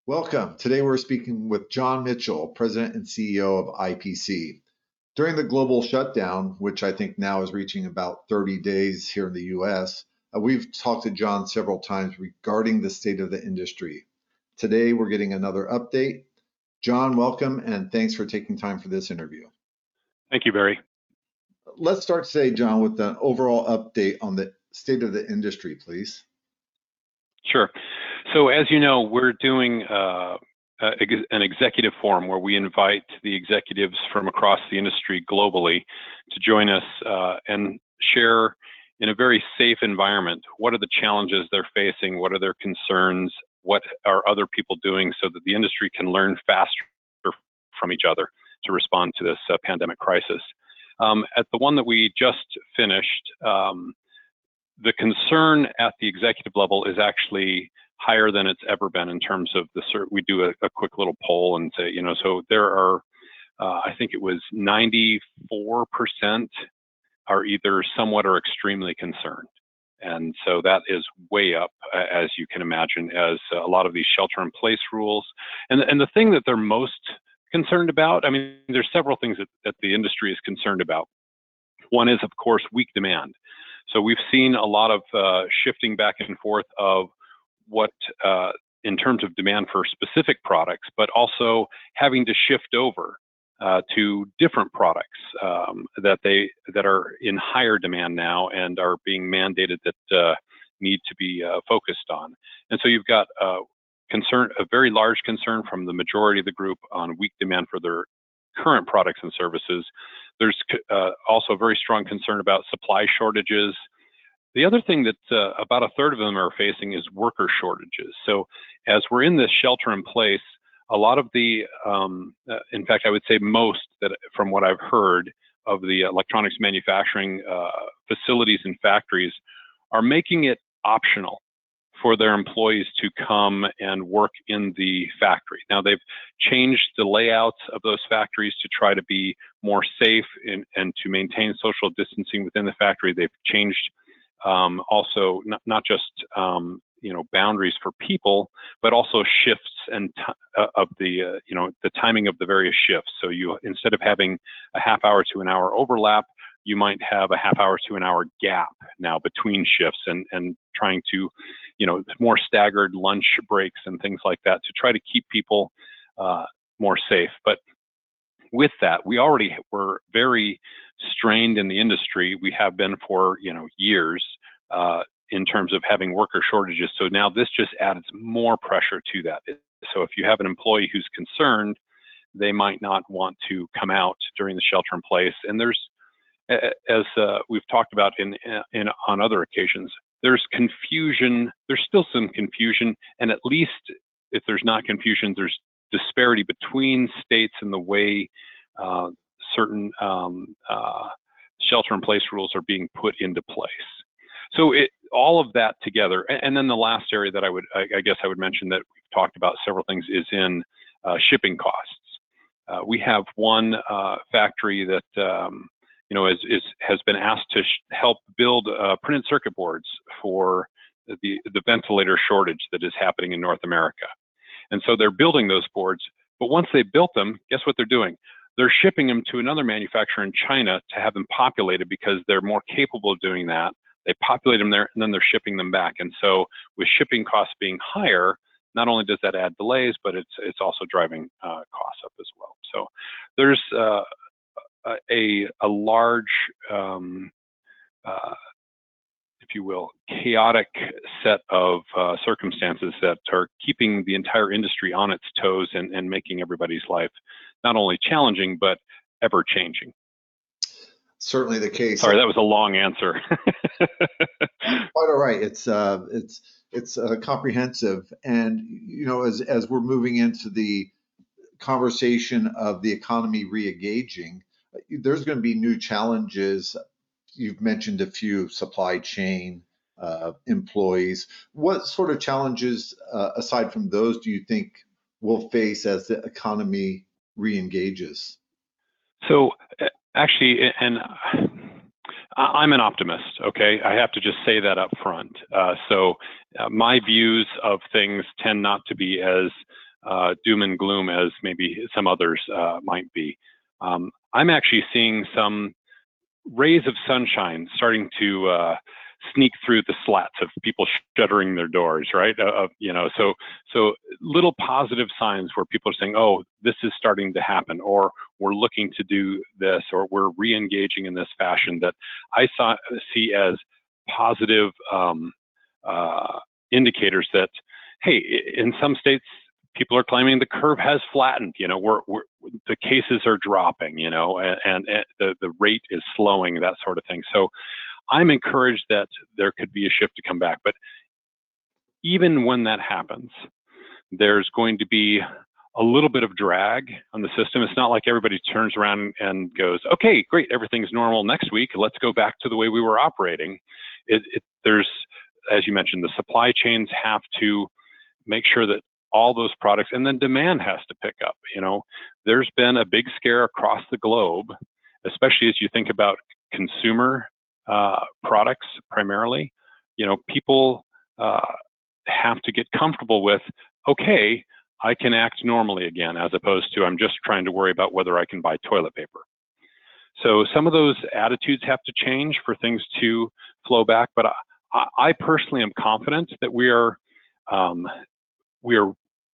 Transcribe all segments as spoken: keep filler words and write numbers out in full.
Welcome. Today we're speaking with John Mitchell, President and C E O of I P C. During the global shutdown, which I think now is reaching about thirty days here in the U S, uh, we've talked to John several times regarding the state of the industry. Today we're getting another update. John, welcome, and thanks for taking time for this interview. Thank you, Barry. Let's start today, John, with an overall update on the state of the industry, please. Sure. So as you know, we're doing uh, a, an executive forum where we invite the executives from across the industry globally to join us uh, and share in a very safe environment what are the challenges they're facing, what are their concerns, what are other people doing so that the industry can learn faster from each other to respond to this uh, pandemic crisis. Um, at the one that we just finished, um, the concern at the executive level is actually higher than it's ever been in terms of the, we do a, a quick little poll and say, you know, so there are, uh, I think it was ninety-four percent are either somewhat or extremely concerned. And so that is way up, as you can imagine, as a lot of these shelter in place rules. And, and the thing that they're most concerned about, I mean, there's several things that, that the industry is concerned about. One is, of course, weak demand. So we've seen a lot of uh, shifting back and forth of what, uh, in terms of demand for specific products, but also having to shift over uh, to different products um, that they that are in higher demand now and are being mandated that uh, need to be uh, focused on. And so you've got uh, concern, a very large concern from the majority of the group on weak demand for their current products and services. There's uh, also a very strong concern about supply shortages. The other thing that uh, about a third of them are facing is worker shortages. So as we're in this shelter in place, a lot of the, um, uh, in fact, I would say most that from what I've heard of the electronics manufacturing uh, facilities and factories are making it optional for their employees to come and work in the factory. Now they've changed the layouts of those factories to try to be more safe and, and to maintain social distancing within the factory. They've changed um, also not, not just um, you know boundaries for people, but also shifts and t uh, of the uh, you know the timing of the various shifts. So you instead of having a half hour to an hour overlap, you might have a half hour to an hour gap now between shifts, and and trying to, you know, more staggered lunch breaks and things like that to try to keep people uh, more safe. But with that, we already were very strained in the industry. We have been for, you know, years uh, in terms of having worker shortages. So now this just adds more pressure to that. So if you have an employee who's concerned, they might not want to come out during the shelter in place. And there's, as uh, we've talked about in, in on other occasions, there's confusion. There's still some confusion, and at least if there's not confusion, there's disparity between states in the way uh, certain um, uh, shelter-in-place rules are being put into place. So it, all of that together, and, and then the last area that I would, I, I guess I would mention that we've talked about several things is in uh, shipping costs. Uh, we have one uh, factory that um, you know, is, is, has been asked to help build uh, printed circuit boards for the, the ventilator shortage that is happening in North America. And so they're building those boards, but once they built them, guess what they're doing? They're shipping them to another manufacturer in China to have them populated because they're more capable of doing that. They populate them there, and then they're shipping them back. And so with shipping costs being higher, not only does that add delays, but it's, it's also driving uh, costs up as well. So there's uh, a, a large, um, uh, if you will, chaotic set of uh, circumstances that are keeping the entire industry on its toes and, and making everybody's life not only challenging, but ever changing. Certainly the case. Sorry, that was a long answer. Quite all right. It's uh, it's it's uh, comprehensive, and you know, as as we're moving into the conversation of the economy re-engaging, there's going to be new challenges. You've mentioned a few: supply chain, uh, employees. What sort of challenges, uh, aside from those, do you think we'll face as the economy re-engages? So actually, and I'm an optimist, okay? I have to just say that up front. Uh, so uh, my views of things tend not to be as uh, doom and gloom as maybe some others uh, might be. Um, I'm actually seeing some rays of sunshine starting to uh, sneak through the slats of people shuttering their doors, right? Uh, you know, so so little positive signs where people are saying, "Oh, this is starting to happen," or "We're looking to do this," or "We're re-engaging in this fashion." That I saw, see as positive um, uh, indicators that, hey, in some states, people are claiming the curve has flattened. You know, we're, we're the cases are dropping. You know, and, and, and the the rate is slowing. That sort of thing. So I'm encouraged that there could be a shift to come back. But even when that happens, there's going to be a little bit of drag on the system. It's not like everybody turns around and goes, okay, great, everything's normal next week. Let's go back to the way we were operating. It, it, there's, as you mentioned, the supply chains have to make sure that all those products, and then demand has to pick up. You know, there's been a big scare across the globe, especially as you think about consumer uh, products primarily. You know, people uh, have to get comfortable with, okay, I can act normally again, as opposed to I'm just trying to worry about whether I can buy toilet paper. So some of those attitudes have to change for things to flow back. But I, I personally am confident that we are um, we are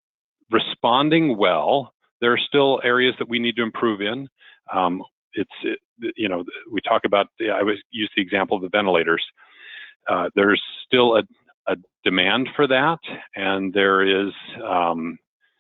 responding well. There are still areas that we need to improve in. Um, it's it, you know we talk about. I always use the example of the ventilators. Uh, there's still a, a demand for that, and there is um,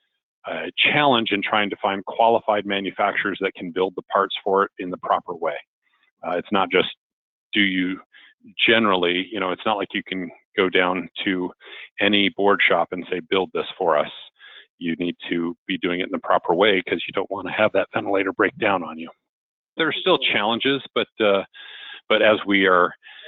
a challenge in trying to find qualified manufacturers that can build the parts for it in the proper way. Uh, it's not just do you generally, you know, it's not like you can go down to any board shop and say, build this for us. You need to be doing it in the proper way because you don't want to have that ventilator break down on you. There are still challenges, but uh, but as we are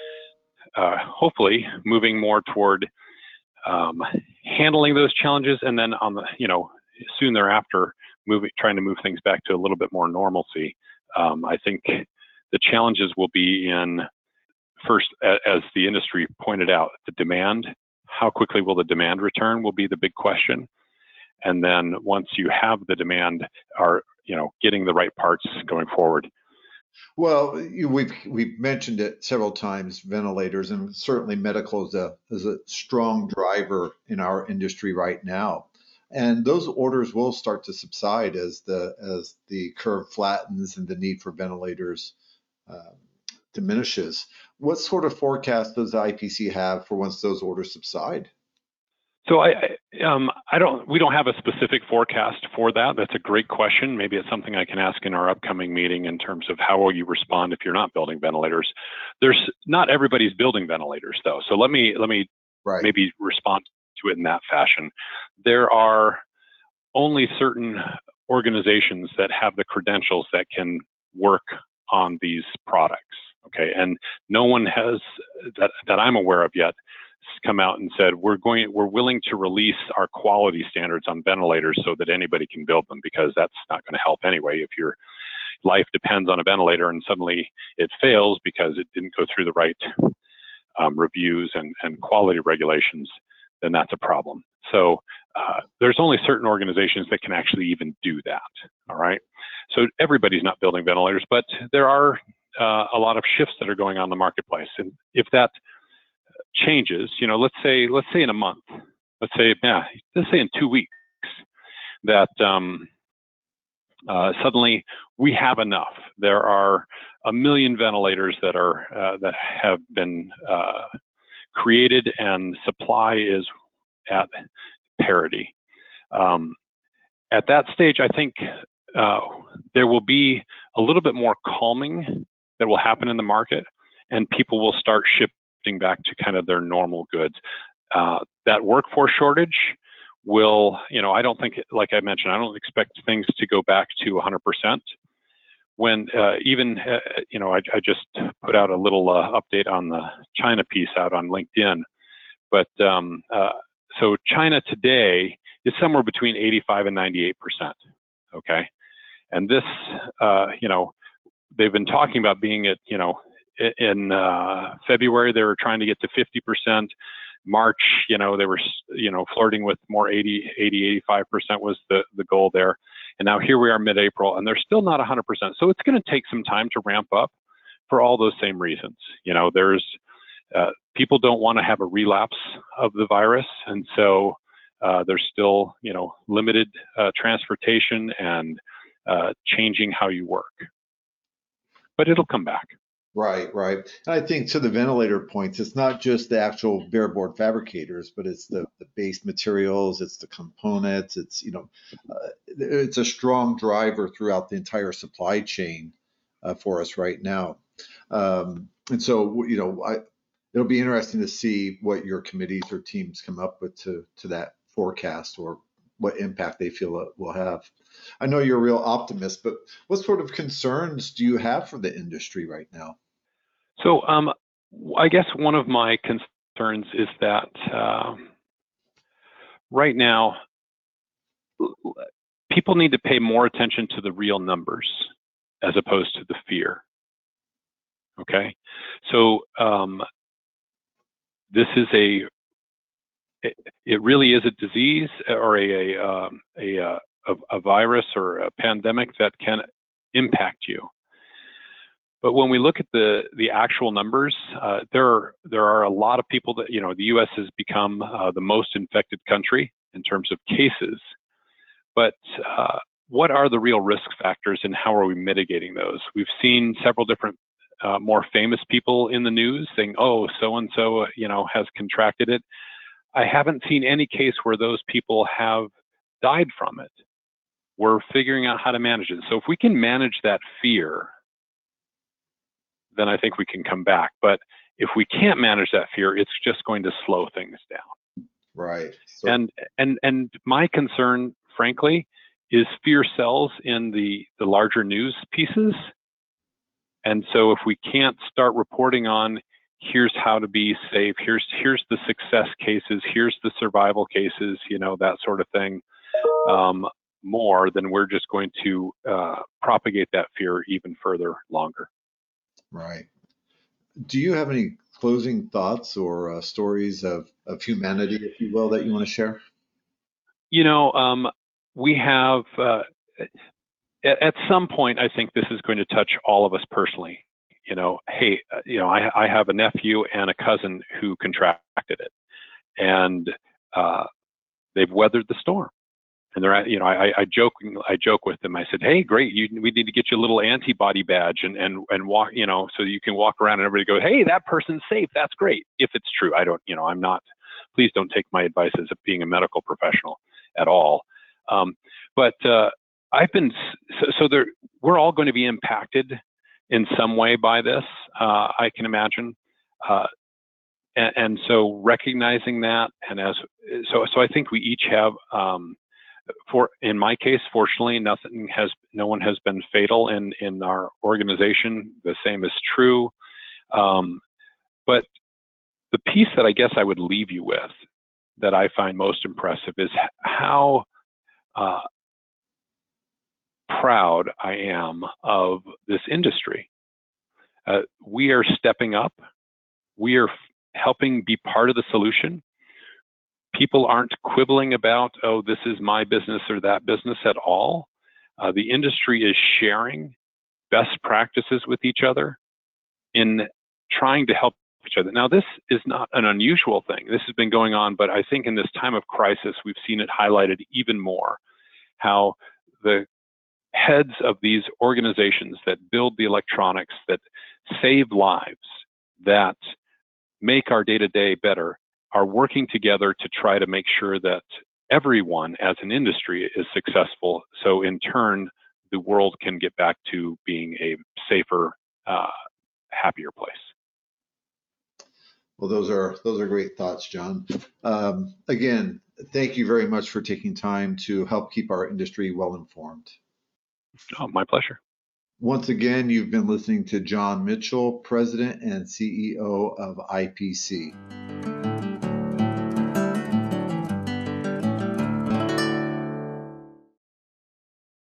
uh, hopefully moving more toward um, handling those challenges, and then on the, you know, soon thereafter, moving, trying to move things back to a little bit more normalcy. Um, I think the challenges will be in, first, as the industry pointed out, the demand. How quickly will the demand return will be the big question. And then once you have the demand, are, you know, getting the right parts going forward. Well, we've we've mentioned it several times, ventilators, and certainly medical is a is a strong driver in our industry right now. And those orders will start to subside as the as the curve flattens and the need for ventilators uh, diminishes. What sort of forecast does the I P C have for once those orders subside? So I, I, um, I don't, we don't have a specific forecast for that. That's a great question. Maybe it's something I can ask in our upcoming meeting in terms of how will you respond if you're not building ventilators. There's not everybody's building ventilators though. So let me, let me right. maybe respond to it in that fashion. There are only certain organizations that have the credentials that can work on these products. Okay. And no one has that, that I'm aware of yet come out and said, we're going, we're willing to release our quality standards on ventilators so that anybody can build them, because that's not going to help anyway. If your life depends on a ventilator and suddenly it fails because it didn't go through the right um, reviews and, and quality regulations, then that's a problem. So uh, there's only certain organizations that can actually even do that. All right. So everybody's not building ventilators, but there are uh, a lot of shifts that are going on in the marketplace. And if that changes, you know, let's say, let's say in a month, let's say, yeah, let's say in two weeks that um, uh, suddenly we have enough. There are a million ventilators that are, uh, that have been uh, created and supply is at parity. Um, at that stage, I think uh, there will be a little bit more calming that will happen in the market, and people will start shipping back to kind of their normal goods. Uh, that workforce shortage will, you know, I don't think, like I mentioned, I don't expect things to go back to one hundred percent. When uh, even, uh, you know, I, I just put out a little uh, update on the China piece out on LinkedIn. But um, uh, so China today is somewhere between eighty-five and ninety-eight percent. Okay. And this, uh, you know, they've been talking about being at, you know, in uh, February, they were trying to get to fifty percent. March, you know, they were, you know, flirting with more eighty, eighty, eighty-five percent was the, the goal there. And now here we are mid-April, and they're still not one hundred percent. So it's going to take some time to ramp up for all those same reasons. You know, there's, uh, people don't want to have a relapse of the virus. And so uh, there's still, you know, limited uh, transportation and uh, changing how you work. But it'll come back. Right, right. And I think to the ventilator points, it's not just the actual bare board fabricators, but it's the, the base materials, it's the components, it's, you know, uh, it's a strong driver throughout the entire supply chain uh, for us right now. Um, and so, you know, I, it'll be interesting to see what your committees or teams come up with to, to that forecast, or what impact they feel it will have. I know you're a real optimist, but what sort of concerns do you have for the industry right now? So um, I guess one of my concerns is that uh, right now, people need to pay more attention to the real numbers as opposed to the fear. Okay, so um, this is a, it, it really is a disease or a a, um, a, a, a virus or a pandemic that can impact you. But when we look at the the actual numbers, uh, there are, there are a lot of people that, you know, the U S has become uh, the most infected country in terms of cases. But uh, what are the real risk factors, and how are we mitigating those? We've seen several different uh, more famous people in the news saying, "Oh, so and so, you know, has contracted it." I haven't seen any case where those people have died from it. We're figuring out how to manage it. So if we can manage that fear, then I think we can come back. But if we can't manage that fear, it's just going to slow things down. Right. So, and and and my concern, frankly, is fear sells in the the larger news pieces. And so if we can't start reporting on, here's how to be safe, here's here's the success cases, here's the survival cases, you know, that sort of thing, um, more, then we're just going to uh, propagate that fear even further longer. right. Do you have any closing thoughts or uh, stories of, of humanity, if you will, that you want to share? You know, um, we have, uh, at, at some point, I think this is going to touch all of us personally. You know, hey, uh, you know, I, I have a nephew and a cousin who contracted it, and uh, they've weathered the storm. And they're, at, you know, I, I joke, I joke with them. I said, "Hey, great, you, we need to get you a little antibody badge and and and walk, you know, so you can walk around and everybody goes, hey, that person's safe. That's great." If it's true, I don't, you know, I'm not. Please don't take my advice as being a medical professional at all. Um, but uh, I've been so, so there. We're all going to be impacted in some way by this. Uh, I can imagine. Uh, and, and so recognizing that, and as so, so I think we each have. Um, For in my case, fortunately, nothing has, no one has been fatal in in our organization. The same is true. Um, but the piece that I guess I would leave you with, that I find most impressive, is how uh, proud I am of this industry. Uh, we are stepping up. We are helping be part of the solution. People aren't quibbling about, oh, this is my business or that business at all. Uh, the industry is sharing best practices with each other in trying to help each other. Now, this is not an unusual thing. This has been going on, but I think in this time of crisis, we've seen it highlighted even more, how the heads of these organizations that build the electronics, that save lives, that make our day-to-day better, are working together to try to make sure that everyone as an industry is successful. So in turn, the world can get back to being a safer, uh, happier place. Well, those are those are great thoughts, John. Um, again, thank you very much for taking time to help keep our industry well informed. Oh, my pleasure. Once again, you've been listening to John Mitchell, President and C E O of I P C.